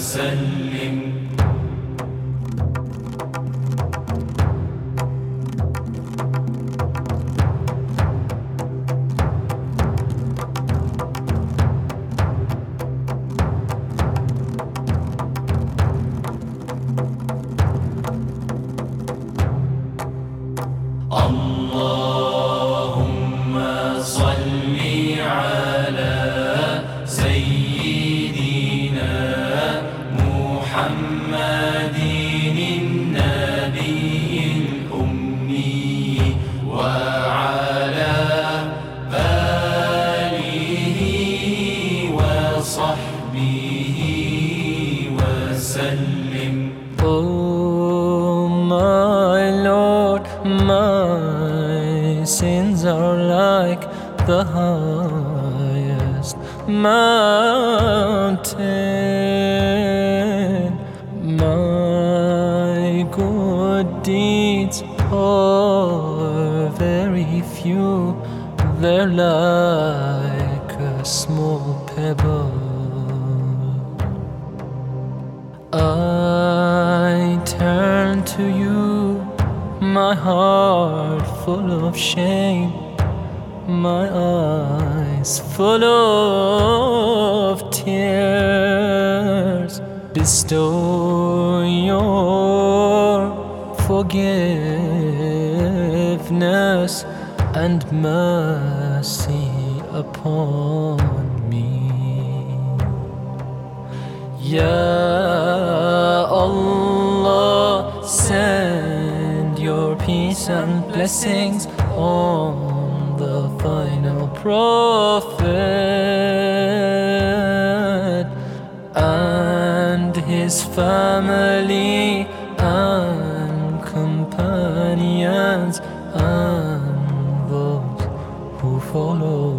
وسلم. اللهم صل على سيدنا محمد النبي الأمي وعلى آله وصحبه وسلم. Oh my Lord, my sins are like the highest mountain. My good deeds are very few, they're like a small pebble. I turn to you, my heart full of shame, my eyes full of tears. Bestow your forgiveness and mercy upon me. Ya Allah, send your peace and blessings on the final prophet and his family and companions and those who follow